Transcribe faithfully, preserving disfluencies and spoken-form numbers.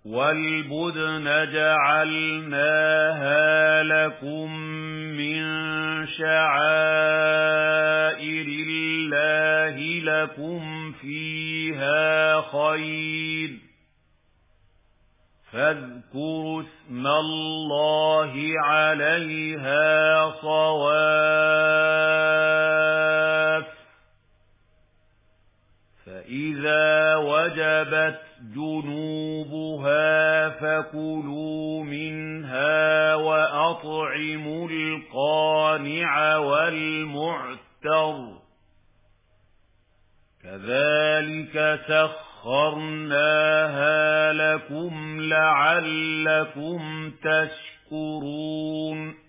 وَالْبُدْنَ جَعَلْنَاهَا لَكُم مِّن شَعَائِرِ اللَّهِ لَكُمْ فِيهَا خَيْرٌ فاذكروا اسم الله عليها صواف فإذا وجبت جنوبها فكلوا منها وأطعموا القانع والمعتر كذلك سخرناها لكم لعلكم تشكرون